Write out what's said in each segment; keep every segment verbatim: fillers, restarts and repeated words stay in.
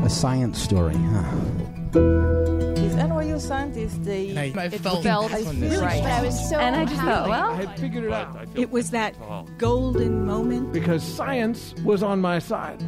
science story, huh? These N Y U scientists, they... I, I felt, felt I really right. But I was so And I just thought, well... I had figured it out. It was that golden moment. Because science was on my side.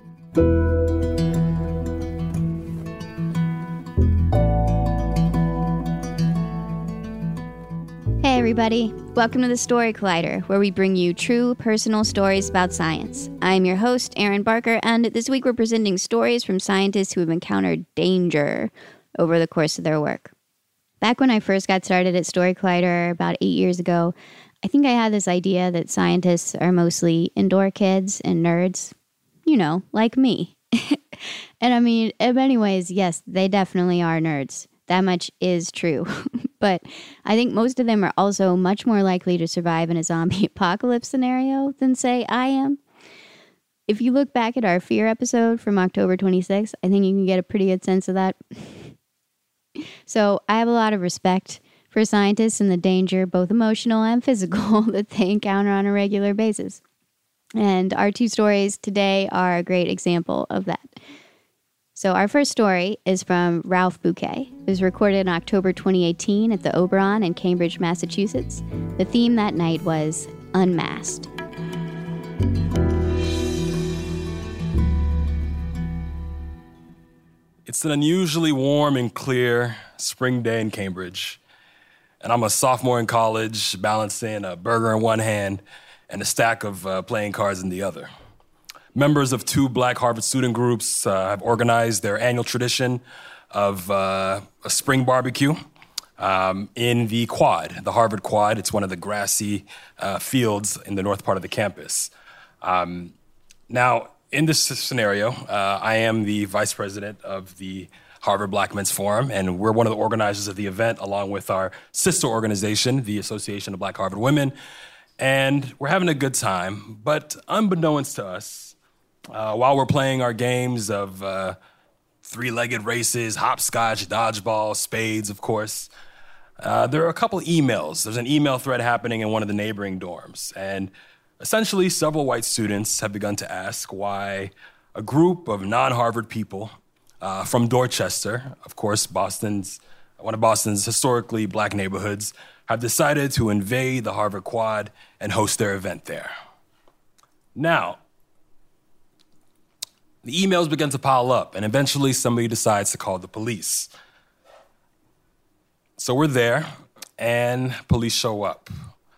Hey everybody, welcome to the Story Collider, where we bring you true personal stories about science. I'm your host, Erin Barker, and this week we're presenting stories from scientists who have encountered danger over the course of their work. Back when I first got started at Story Collider about eight years ago, I think I had this idea that scientists are mostly indoor kids and nerds, you know, like me. And I mean, in many ways, yes, they definitely are nerds. That much is true. But I think most of them are also much more likely to survive in a zombie apocalypse scenario than, say, I am. If you look back at our fear episode from October twenty-sixth, I think you can get a pretty good sense of that. So I have a lot of respect for scientists and the danger, both emotional and physical, that they encounter on a regular basis. And our two stories today are a great example of that. So our first story is from Ralph Bouquet. It was recorded in October twenty eighteen at the Oberon in Cambridge, Massachusetts. The theme that night was Unmasked. It's an unusually warm and clear spring day in Cambridge, and I'm a sophomore in college, balancing a burger in one hand and a stack of uh, playing cards in the other. Members of two Black Harvard student groups uh, have organized their annual tradition of uh, a spring barbecue um, in the Quad, the Harvard Quad. It's one of the grassy uh, fields in the north part of the campus. Um, now, in this scenario, uh, I am the vice president of the Harvard Black Men's Forum, and we're one of the organizers of the event, along with our sister organization, the Association of Black Harvard Women. And we're having a good time, but unbeknownst to us, Uh, while we're playing our games of uh, three-legged races, hopscotch, dodgeball, spades, of course, uh, there are a couple emails. There's an email thread happening in one of the neighboring dorms. And essentially, several white students have begun to ask why a group of non-Harvard people uh, from Dorchester, of course, Boston's one of Boston's historically black neighborhoods, have decided to invade the Harvard Quad and host their event there. Now, the emails begin to pile up, and eventually somebody decides to call the police. So we're there, and police show up.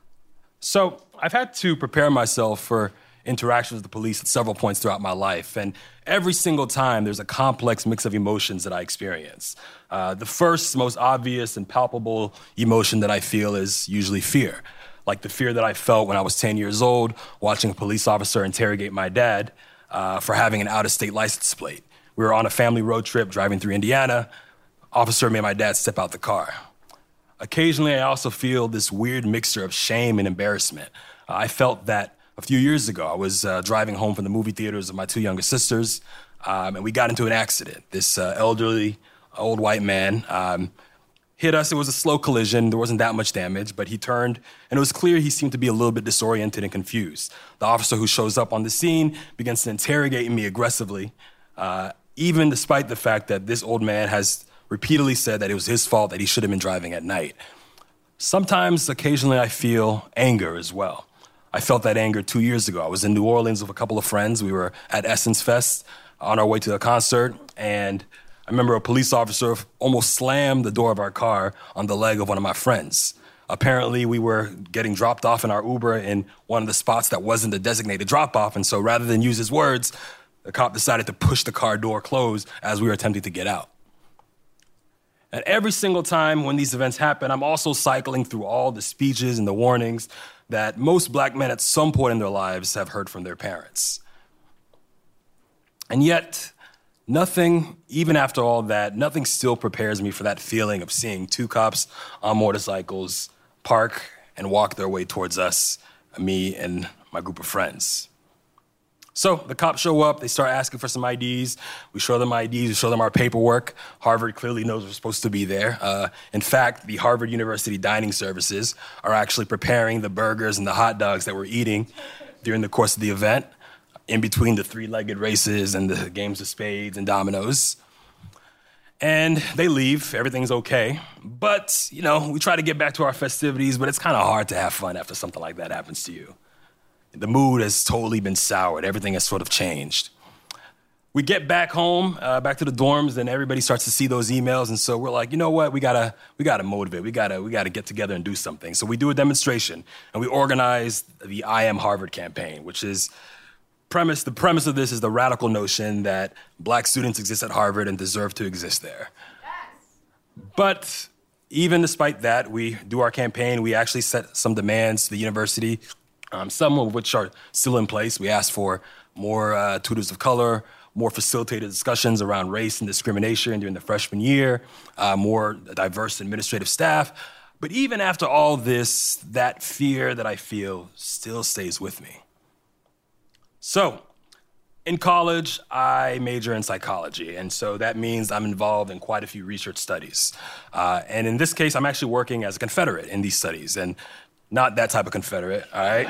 So I've had to prepare myself for interactions with the police at several points throughout my life, and every single time there's a complex mix of emotions that I experience. Uh, the first, most obvious and palpable emotion that I feel is usually fear, like the fear that I felt when I was ten years old, watching a police officer interrogate my dad Uh, for having an out-of-state license plate. We were on a family road trip driving through Indiana. Officer made my dad step out the car. Occasionally, I also feel this weird mixture of shame and embarrassment. Uh, I felt that a few years ago. I was uh, driving home from the movie theaters with my two younger sisters, um, and we got into an accident. This uh, elderly, old white man um, hit us. It was a slow collision. There wasn't that much damage, but he turned, and it was clear he seemed to be a little bit disoriented and confused. The officer who shows up on the scene begins to interrogate me aggressively, uh, even despite the fact that this old man has repeatedly said that it was his fault, that he should have been driving at night. Sometimes, occasionally, I feel anger as well. I felt that anger two years ago. I was in New Orleans with a couple of friends. We were at Essence Fest on our way to a concert, and I remember a police officer almost slammed the door of our car on the leg of one of my friends. Apparently, we were getting dropped off in our Uber in one of the spots that wasn't the designated drop-off, and so rather than use his words, the cop decided to push the car door closed as we were attempting to get out. And every single time when these events happen, I'm also cycling through all the speeches and the warnings that most black men at some point in their lives have heard from their parents. And yet, nothing, even after all that, nothing still prepares me for that feeling of seeing two cops on motorcycles park and walk their way towards us, me and my group of friends. So the cops show up, they start asking for some I Ds. We show them I Ds, we show them our paperwork. Harvard clearly knows we're supposed to be there. Uh, in fact, the Harvard University Dining Services are actually preparing the burgers and the hot dogs that we're eating during the course of the event. in between the three-legged races and the games of spades and dominoes. And they leave, everything's okay. But, you know, we try to get back to our festivities, but it's kind of hard to have fun after something like that happens to you. The mood has totally been soured, everything has sort of changed. We get back home, uh, back to the dorms, and everybody starts to see those emails, and so we're like, you know what, we gotta, we gotta motivate, we gotta, we gotta get together and do something. So we do a demonstration, and we organize the I Am Harvard campaign, which is premise. The premise of this is the radical notion that black students exist at Harvard and deserve to exist there. Yes. But even despite that, we do our campaign. We actually set some demands to the university, um, some of which are still in place. We asked for more uh, tutors of color, more facilitated discussions around race and discrimination during the freshman year, uh, more diverse administrative staff. But even after all this, that fear that I feel still stays with me. So, in college, I major in psychology, and so that means I'm involved in quite a few research studies. Uh, and in this case, I'm actually working as a Confederate in these studies, and not that type of Confederate, all right?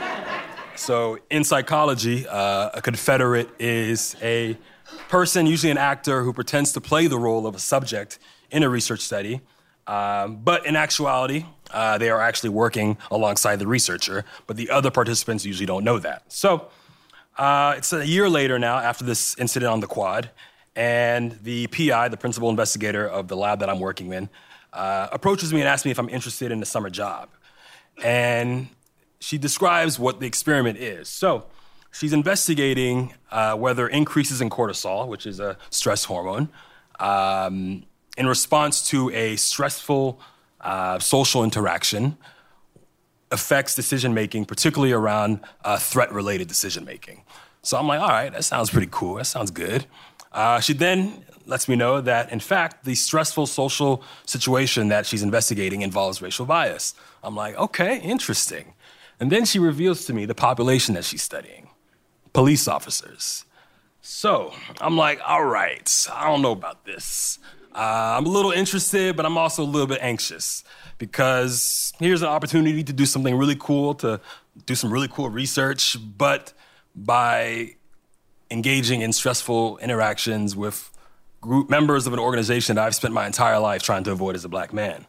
So in psychology, uh, a Confederate is a person, usually an actor, who pretends to play the role of a subject in a research study, um, but in actuality, uh, they are actually working alongside the researcher, but the other participants usually don't know that. So uh, it's a year later now after this incident on the quad, and the P I, the principal investigator of the lab that I'm working in, uh, approaches me and asks me if I'm interested in a summer job. And she describes what the experiment is. So she's investigating uh, whether increases in cortisol, which is a stress hormone, um, in response to a stressful uh, social interaction affects decision-making, particularly around uh, threat-related decision-making. So I'm like, all right, that sounds pretty cool. That sounds good. Uh, she then lets me know that, in fact, the stressful social situation that she's investigating involves racial bias. I'm like, okay, interesting. And then she reveals to me the population that she's studying, police officers. So I'm like, all right, I don't know about this. Uh, I'm a little interested, but I'm also a little bit anxious because here's an opportunity to do something really cool, to do some really cool research, but by engaging in stressful interactions with group members of an organization that I've spent my entire life trying to avoid as a black man.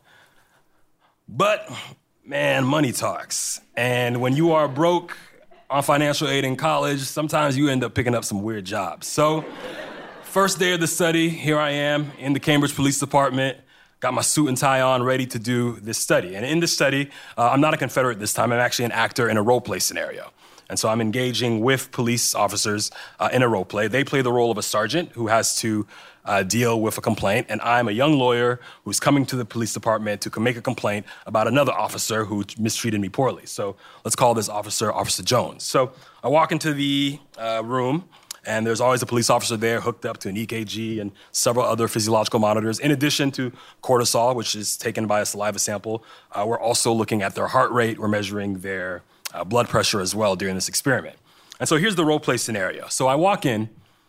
But man, money talks. And when you are broke on financial aid in college, sometimes you end up picking up some weird jobs. So first day of the study, here I am in the Cambridge Police Department, got my suit and tie on, ready to do this study. And in this study, uh, I'm not a Confederate this time, I'm actually an actor in a role play scenario. And so I'm engaging with police officers uh, in a role play. They play the role of a sergeant who has to uh, deal with a complaint, and I'm a young lawyer who's coming to the police department to make a complaint about another officer who mistreated me poorly. So let's call this officer Officer Jones. So I walk into the uh, room, and there's always a police officer there hooked up to an E K G and several other physiological monitors. In addition to cortisol, which is taken by a saliva sample, uh, we're also looking at their heart rate. We're measuring their uh, blood pressure as well during this experiment. And so here's the role play scenario. So I walk in,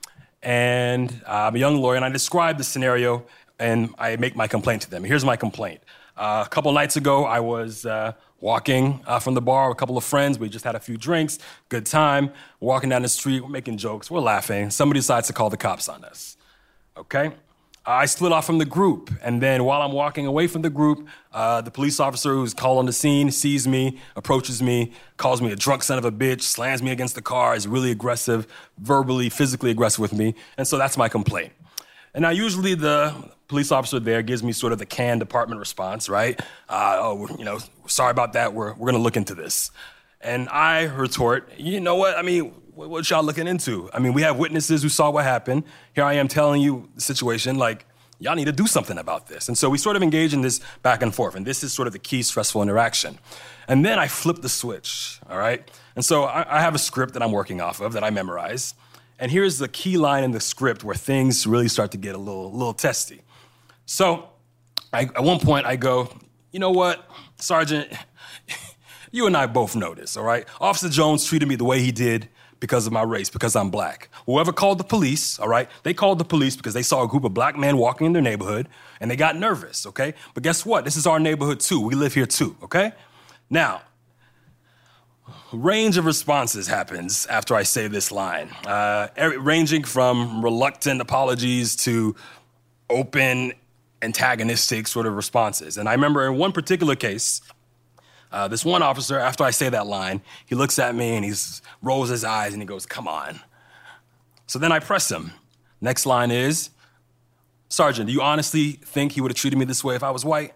and uh, I'm a young lawyer, and I describe the scenario, and I make my complaint to them. Here's my complaint. Uh, a couple nights ago, I was uh, walking uh, from the bar with a couple of friends. We just had a few drinks, good time. We're walking down the street, we're making jokes, we're laughing. Somebody decides to call the cops on us, okay? Uh, I split off from the group, and then while I'm walking away from the group, uh, the police officer who's called on the scene sees me, approaches me, calls me a drunk son of a bitch, slams me against the car, is really aggressive, verbally, physically aggressive with me, and so that's my complaint. And now usually the police officer there gives me sort of the canned department response, right? Uh, oh, you know, sorry about that, we're, we're gonna look into this. And I retort, you know what, I mean, what, what y'all looking into? I mean, we have witnesses who saw what happened. Here I am telling you the situation, like, y'all need to do something about this. And so we sort of engage in this back and forth, and this is sort of the key stressful interaction. And then I flip the switch, all right? And so I, I have a script that I'm working off of that I memorize. And here's the key line in the script where things really start to get a little, a little testy. So I, at one point I go, you know what, Sergeant, you and I both know this, all right? Officer Jones treated me the way he did because of my race, because I'm black. Whoever called the police, all right, they called the police because they saw a group of black men walking in their neighborhood and they got nervous, okay? But guess what? This is our neighborhood too. We live here too, okay? Now, range of responses happens after I say this line, uh, ranging from reluctant apologies to open, antagonistic sort of responses. And I remember in one particular case, uh, this one officer, after I say that line, he looks at me and he rolls his eyes and he goes, "Come on." So then I press him. Next line is, "Sergeant, do you honestly think he would have treated me this way if I was white?"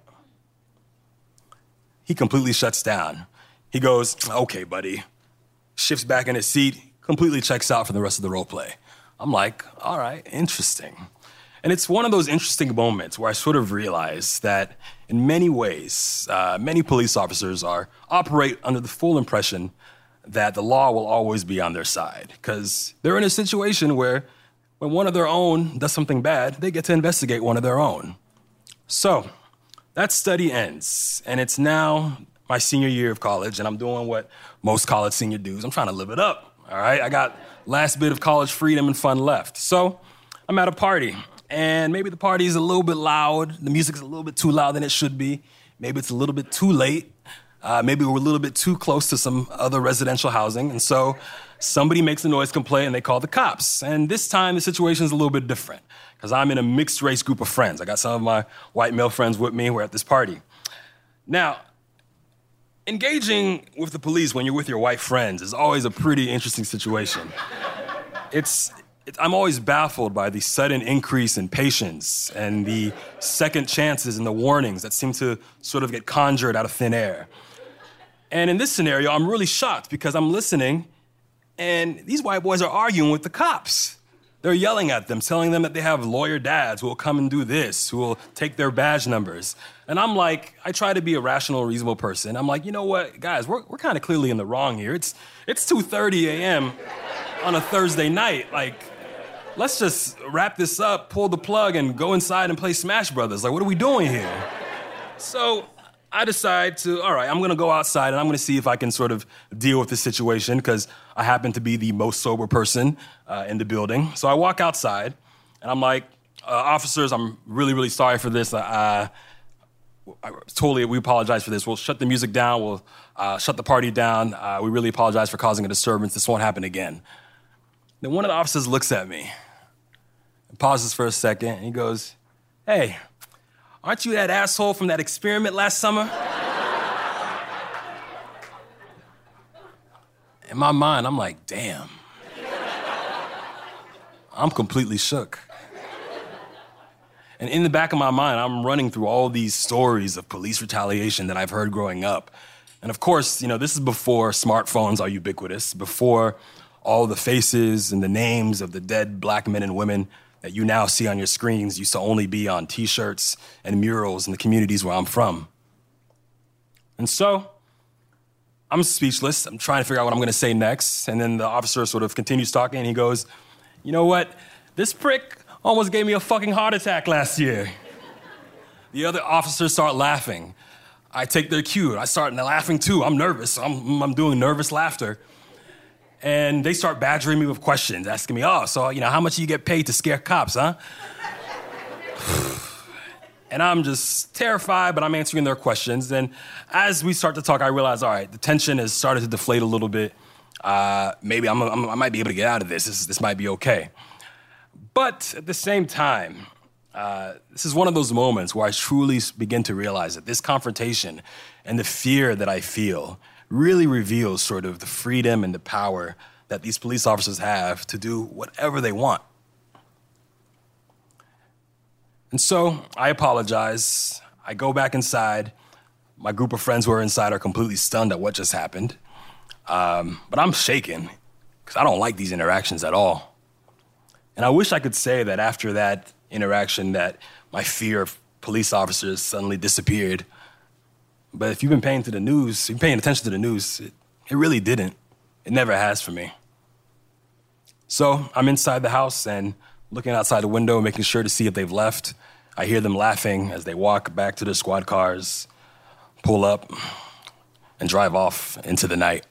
He completely shuts down. He goes, "Okay, buddy." Shifts back in his seat, completely checks out for the rest of the role play. I'm like, all right, interesting. And it's one of those interesting moments where I sort of realize that in many ways, uh, many police officers are operate under the full impression that the law will always be on their side, because they're in a situation where when one of their own does something bad, they get to investigate one of their own. So that study ends, and it's now my senior year of college, and I'm doing what most college senior do. I'm trying to live it up, all right? I got last bit of college freedom and fun left. So I'm at a party, and maybe the party is a little bit loud. The music's a little bit too loud than it should be. Maybe it's a little bit too late. Uh, maybe we're a little bit too close to some other residential housing, and so somebody makes a noise complaint and they call the cops. And this time the situation is a little bit different, because I'm in a mixed race group of friends. I got some of my white male friends with me. We're at this party. Now, engaging with the police when you're with your white friends is always a pretty interesting situation. It's, it's, I'm always baffled by the sudden increase in patience and the second chances and the warnings that seem to sort of get conjured out of thin air. And in this scenario, I'm really shocked because I'm listening and these white boys are arguing with the cops. They're yelling at them, telling them that they have lawyer dads who will come and do this, who will take their badge numbers. And I'm like, I try to be a rational, reasonable person. I'm like, you know what, guys, we're, we're kind of clearly in the wrong here. It's, it's two thirty a.m. on a Thursday night. Like, let's just wrap this up, pull the plug, and go inside and play Smash Brothers. Like, what are we doing here? So I decide to, all right, I'm going to go outside and I'm going to see if I can sort of deal with this situation, because I happen to be the most sober person uh, in the building. So I walk outside and I'm like, uh, officers, I'm really, really sorry for this. Uh, I, totally, we apologize for this. We'll shut the music down. We'll uh, shut the party down. Uh, we really apologize for causing a disturbance. This won't happen again. Then one of the officers looks at me and pauses for a second and he goes, "Hey, aren't you that asshole from that experiment last summer?" In my mind, I'm like, damn. I'm completely shook. And in the back of my mind, I'm running through all these stories of police retaliation that I've heard growing up. And of course, you know, this is before smartphones are ubiquitous, before all the faces and the names of the dead black men and women that you now see on your screens used to only be on T-shirts and murals in the communities where I'm from. And so I'm speechless. I'm trying to figure out what I'm going to say next. And then the officer sort of continues talking, and he goes, "You know what? This prick almost gave me a fucking heart attack last year." The other officers start laughing. I take their cue. I start laughing too. I'm nervous. I'm, I'm doing nervous laughter. And they start badgering me with questions, asking me, "Oh, so, you know, how much do you get paid to scare cops, huh?" And I'm just terrified, but I'm answering their questions. And as we start to talk, I realize, all right, the tension has started to deflate a little bit. Uh, maybe I'm, I'm, I might be able to get out of this. This, this might be okay. But at the same time, uh, this is one of those moments where I truly begin to realize that this confrontation and the fear that I feel really reveals sort of the freedom and the power that these police officers have to do whatever they want. And so I apologize. I go back inside. My group of friends who are inside are completely stunned at what just happened. Um, but I'm shaken because I don't like these interactions at all. And I wish I could say that after that interaction that my fear of police officers suddenly disappeared. But if you've been paying to the news, you're paying attention to the news, it, it really didn't. It never has for me. So I'm inside the house and looking outside the window, making sure to see if they've left. I hear them laughing as they walk back to their squad cars, pull up, and drive off into the night.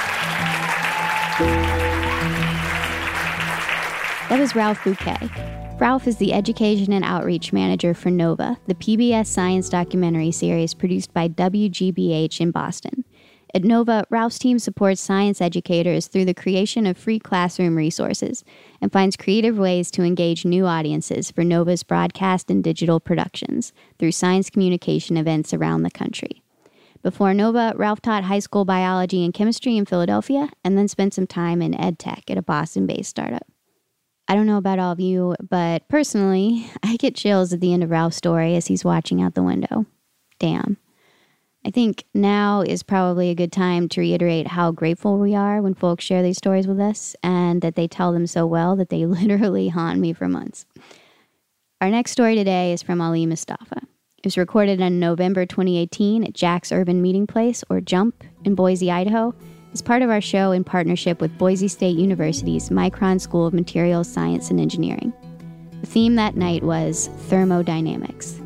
That was Ralph Bouquet. Ralph is the Education and Outreach Manager for NOVA, the P B S science documentary series produced by W G B H in Boston. At NOVA, Ralph's team supports science educators through the creation of free classroom resources and finds creative ways to engage new audiences for NOVA's broadcast and digital productions through science communication events around the country. Before NOVA, Ralph taught high school biology and chemistry in Philadelphia and then spent some time in ed tech at a Boston-based startup. I don't know about all of you, but personally, I get chills at the end of Ralph's story as he's watching out the window. Damn. I think now is probably a good time to reiterate how grateful we are when folks share these stories with us and that they tell them so well that they literally haunt me for months. Our next story today is from Ali Mustafa. It was recorded on November twenty eighteen at Jack's Urban Meeting Place, or JUMP, in Boise, Idaho, as part of our show in partnership with Boise State University's Micron School of Materials Science and Engineering. The theme that night was thermodynamics.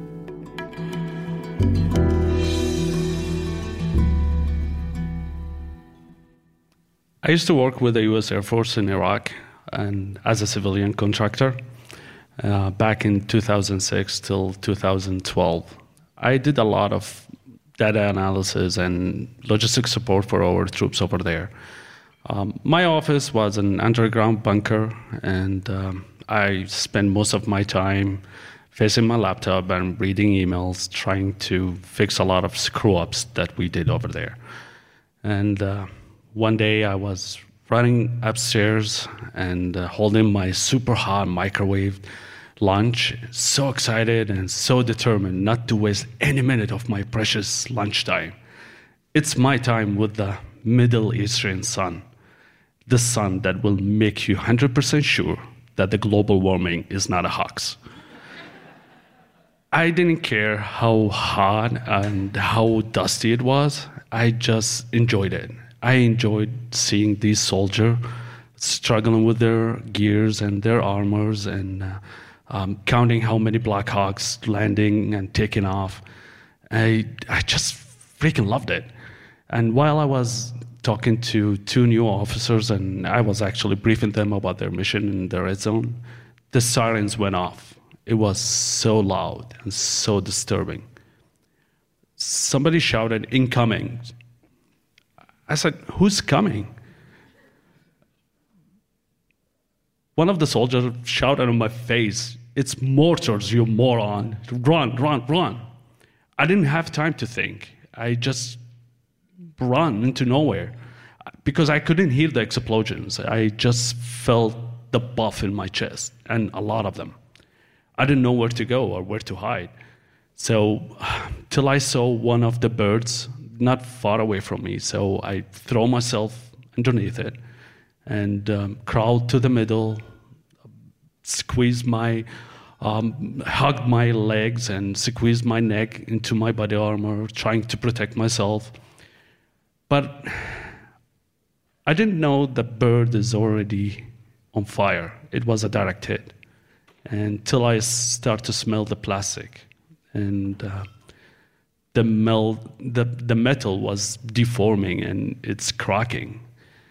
I used to work with the U S Air Force in Iraq and as a civilian contractor uh, back in two thousand six till two thousand twelve. I did a lot of data analysis and logistic support for our troops over there. Um, my office was an underground bunker, and um, I spent most of my time facing my laptop and reading emails, trying to fix a lot of screw-ups that we did over there. And uh, one day I was running upstairs and uh, holding my super hot microwave lunch, so excited and so determined not to waste any minute of my precious lunchtime. It's my time with the Middle Eastern sun, the sun that will make you one hundred percent sure that the global warming is not a hoax. I didn't care how hot and how dusty it was. I just enjoyed it. I enjoyed seeing these soldiers struggling with their gears and their armors and uh, um, counting how many Black Hawks landing and taking off. I, I just freaking loved it. And while I was talking to two new officers, and I was actually briefing them about their mission in the red zone, the sirens went off. It was so loud and so disturbing. Somebody shouted, "Incoming." I said, "Who's coming?" One of the soldiers shouted in my face, "It's mortars, you moron. Run, run, run." I didn't have time to think. I just ran into nowhere because I couldn't hear the explosions. I just felt the buff in my chest, and a lot of them. I didn't know where to go or where to hide. So till I saw one of the birds not far away from me, so I throw myself underneath it and um, crawled to the middle, squeezed my, um, hugged my legs and squeezed my neck into my body armor, trying to protect myself. But I didn't know the bird is already on fire. It was a direct hit. Until I start to smell the plastic, and uh, the, mel- the, the metal was deforming and it's cracking.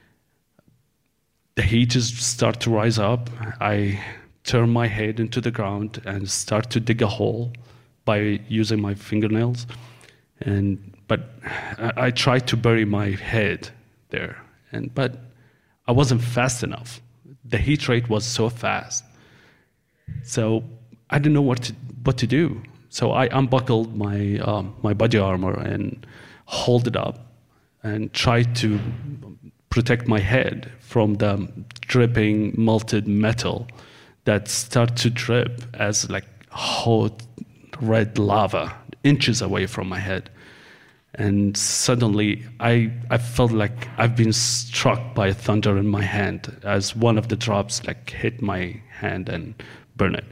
The heat just start to rise up. I turn my head into the ground and start to dig a hole by using my fingernails. And but I, I tried to bury my head there, and but I wasn't fast enough. The heat rate was so fast. So I didn't know what to what to do. So I unbuckled my um, my body armor and hold it up and tried to protect my head from the dripping melted metal that started to drip as like hot red lava inches away from my head. And suddenly I I felt like I've been struck by thunder in my hand as one of the drops like hit my hand and burn it.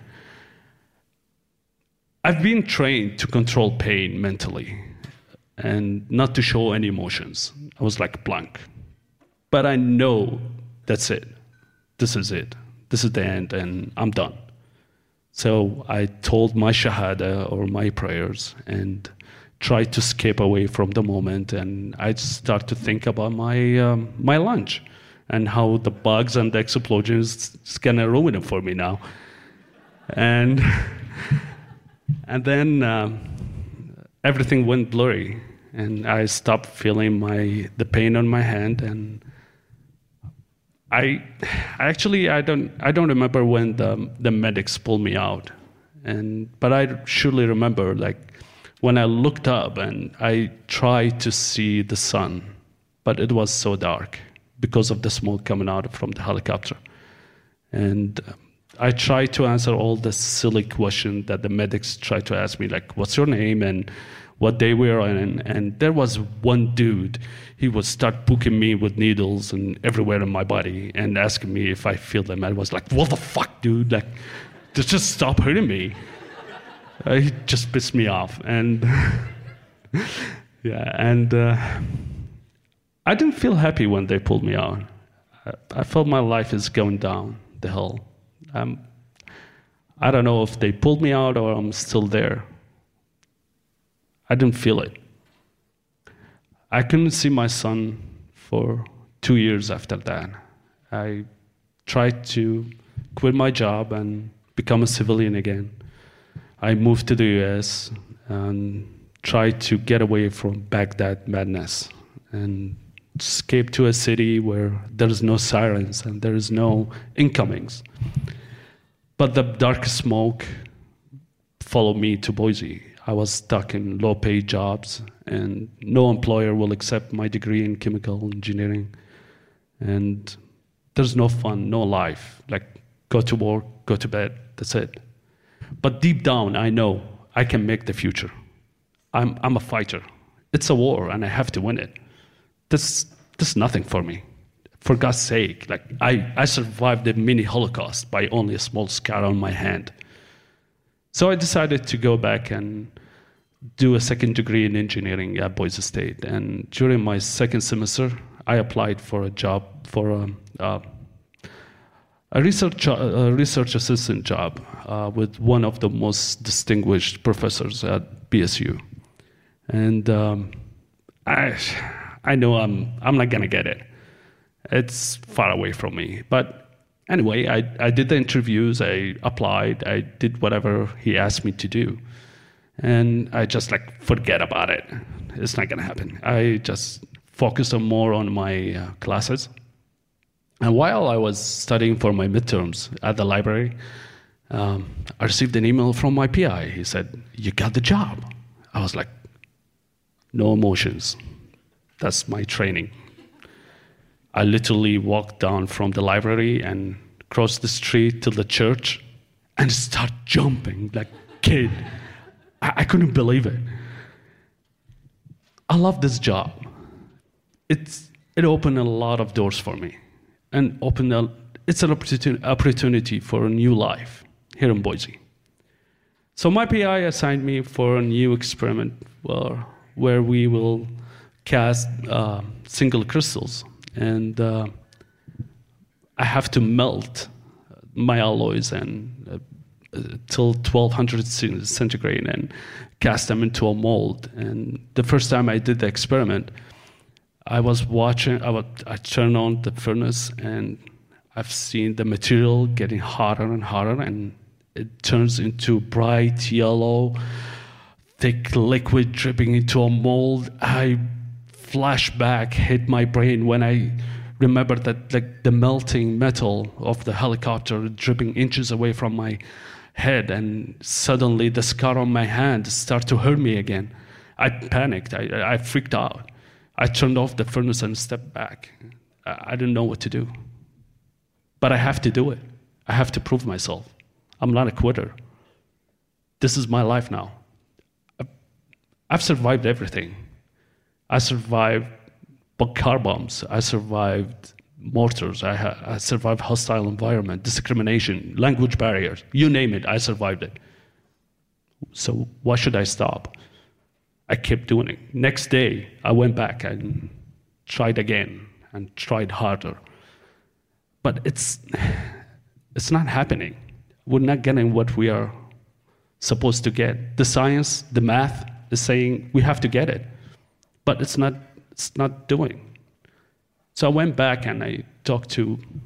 I've been trained to control pain mentally and not to show any emotions. I was like blank. But I know that's it. This is it. This is the end, and I'm done. So I told my shahada or my prayers and tried to escape away from the moment, and I start to think about my um, my lunch and how the bugs and the explosions is gonna ruin it for me now. and and then um, everything went blurry, and I stopped feeling my the pain on my hand, and I actually I don't I don't remember when the the medics pulled me out, and but I surely remember like when I looked up and I tried to see the sun, but it was so dark because of the smoke coming out from the helicopter, and I tried to answer all the silly questions that the medics tried to ask me, like what's your name and what they were on, and, and there was one dude, he would start poking me with needles and everywhere in my body and asking me if I feel them. I was like, what the fuck, dude? Like, just stop hurting me. Uh, he just pissed me off. And yeah, and uh, I didn't feel happy when they pulled me out. I, I felt my life is going down the hill. Um, I don't know if they pulled me out or I'm still there. I didn't feel it. I couldn't see my son for two years after that. I tried to quit my job and become a civilian again. I moved to the U S and tried to get away from Baghdad madness and escape to a city where there is no sirens and there is no incomings. But the dark smoke followed me to Boise. I was stuck in low-paid jobs, and no employer will accept my degree in chemical engineering. And there's no fun, no life. Like, go to work, go to bed, that's it. But deep down, I know I can make the future. I'm, I'm a fighter. It's a war, and I have to win it. This, this is nothing for me. For God's sake, like I, I survived the mini Holocaust by only a small scar on my hand. So I decided to go back and do a second degree in engineering at Boise State. And during my second semester, I applied for a job, for a, uh, a, research, a research assistant job uh, with one of the most distinguished professors at B S U. And um, I, I know I'm, I'm not gonna get it. It's far away from me, but anyway, I, I did the interviews, I applied, I did whatever he asked me to do. And I just like, forget about it. It's not gonna happen. I just focused on more on my uh, classes. And while I was studying for my midterms at the library, um, I received an email from my P I. He said, you got the job. I was like, no emotions. That's my training. I literally walked down from the library and crossed the street to the church and start jumping like a kid. I, I couldn't believe it. I love this job. It's, it opened a lot of doors for me and opened a, it's an opportunity, opportunity for a new life here in Boise. So my P I assigned me for a new experiment where, where we will cast uh, single crystals. And uh, I have to melt my alloys and uh, till twelve hundred centigrade and cast them into a mold. And the first time I did the experiment, I was watching, I, would, I turned on the furnace and I've seen the material getting hotter and hotter, and it turns into bright yellow, thick liquid dripping into a mold. I flashback hit my brain when I remembered that like the melting metal of the helicopter dripping inches away from my head, and suddenly the scar on my hand started to hurt me again. I panicked. I, I freaked out. I turned off the furnace and stepped back. I, I didn't know what to do. But I have to do it. I have to prove myself. I'm not a quitter. This is my life now. I've survived everything. I survived car bombs. I survived mortars. I, ha- I survived hostile environment, discrimination, language barriers. You name it, I survived it. So why should I stop? I kept doing it. Next day, I went back and tried again and tried harder. But it's it's not happening. We're not getting what we are supposed to get. The science, the math is saying we have to get it. But it's not, it's not doing. So I went back and I talked to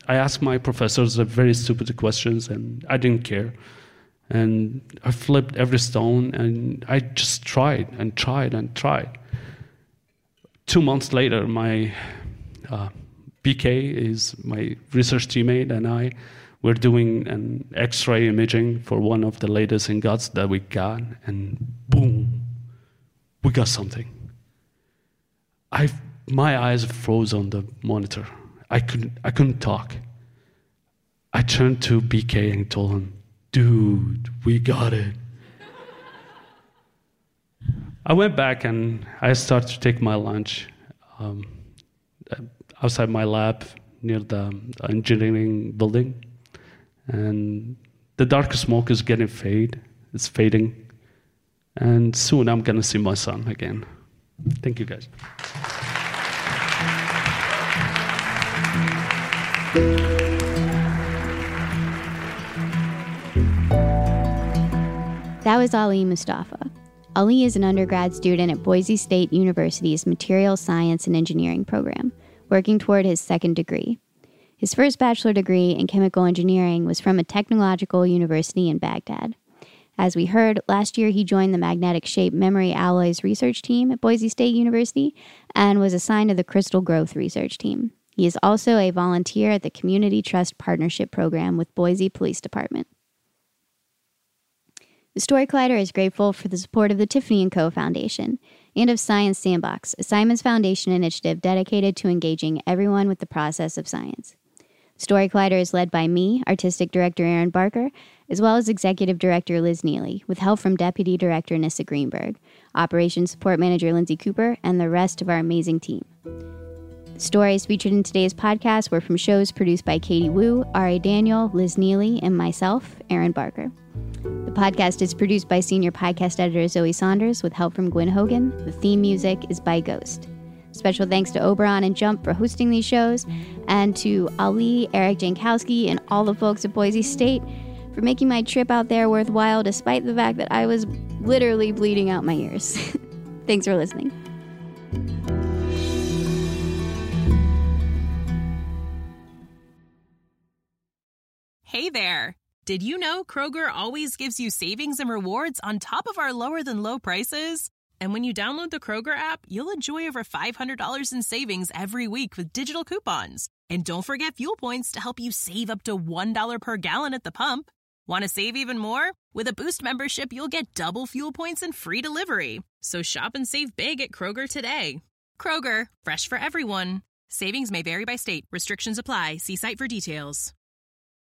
I asked my professors very stupid questions, and I didn't care. And I flipped every stone, and I just tried and tried and tried. Two months later, my uh, B K is my research teammate, and I were doing an X-ray imaging for one of the latest ingots that we got, and boom, we got something. I, my eyes froze on the monitor. I couldn't, I couldn't talk. I turned to B K and told him, dude, we got it. I went back and I started to take my lunch um, outside my lab near the engineering building. And the dark smoke is getting fade. It's fading. And soon I'm going to see my son again. Thank you, guys. That was Ali Mustafa. Ali is an undergrad student at Boise State University's Materials Science and Engineering program, working toward his second degree. His first bachelor degree in chemical engineering was from a technological university in Baghdad. As we heard, last year he joined the magnetic shape memory alloys research team at Boise State University and was assigned to the crystal growth research team. He is also a volunteer at the Community Trust Partnership Program with Boise Police Department. The Story Collider is grateful for the support of the Tiffany and Co. Foundation and of Science Sandbox, a Simons Foundation initiative dedicated to engaging everyone with the process of science. Story Collider is led by me, Artistic Director Aaron Barker, as well as Executive Director Liz Neely, with help from Deputy Director Nissa Greenberg, Operations Support Manager Lindsay Cooper, and the rest of our amazing team. The stories featured in today's podcast were from shows produced by Katie Wu, R A Daniel, Liz Neely, and myself, Aaron Barker. The podcast is produced by senior podcast editor Zoe Saunders with help from Gwen Hogan. The theme music is by Ghost. Special thanks to Oberon and Jump for hosting these shows, and to Ali, Eric Jankowski, and all the folks at Boise State for making my trip out there worthwhile despite the fact that I was literally bleeding out my ears. Thanks for listening. Hey there! Did you know Kroger always gives you savings and rewards on top of our lower-than-low prices? And when you download the Kroger app, you'll enjoy over five hundred dollars in savings every week with digital coupons. And don't forget fuel points to help you save up to one dollar per gallon at the pump. Want to save even more? With a Boost membership, you'll get double fuel points and free delivery. So shop and save big at Kroger today. Kroger, fresh for everyone. Savings may vary by state. Restrictions apply. See site for details.